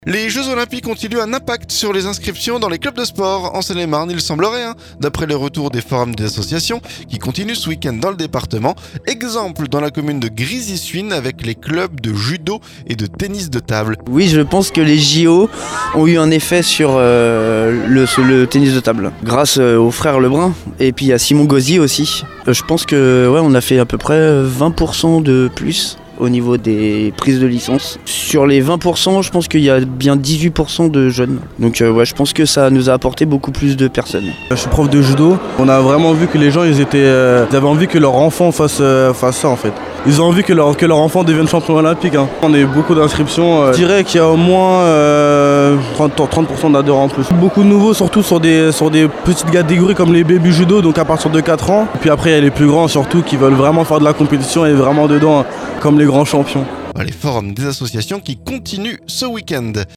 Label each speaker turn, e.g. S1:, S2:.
S1: Les Jeux Olympiques ont-ils eu un impact sur les inscriptions dans les clubs de sport? En Seine-et-Marne, il semblerait, d'après le retour des forums des associations qui continuent ce week-end dans le département. Exemple dans la commune de Grisi-Suines avec les clubs de judo et de tennis de table.
S2: Oui, je pense que les JO ont eu un effet sur le tennis de table, grâce aux frères Lebrun et puis à Simon Gauzy aussi. Je pense que on a fait à peu près 20% de plus au niveau des prises de licence. Sur les 20%, je pense qu'il y a bien 18% de jeunes. Donc je pense que ça nous a apporté beaucoup plus de personnes.
S3: Je suis prof de judo. On a vraiment vu que les gens, ils avaient envie que leur enfant fasse ça en fait. Ils ont envie que leur enfant devienne champion olympique. On a eu beaucoup d'inscriptions. Je dirais qu'il y a au moins 30% d'adhérents en plus. Beaucoup de nouveaux, surtout sur des petites catégories comme les baby judo, donc à partir de 4 ans. Et puis après, il y a les plus grands surtout qui veulent vraiment faire de la compétition et vraiment dedans, comme les grands champions.
S1: Les forums des associations qui continuent ce week-end.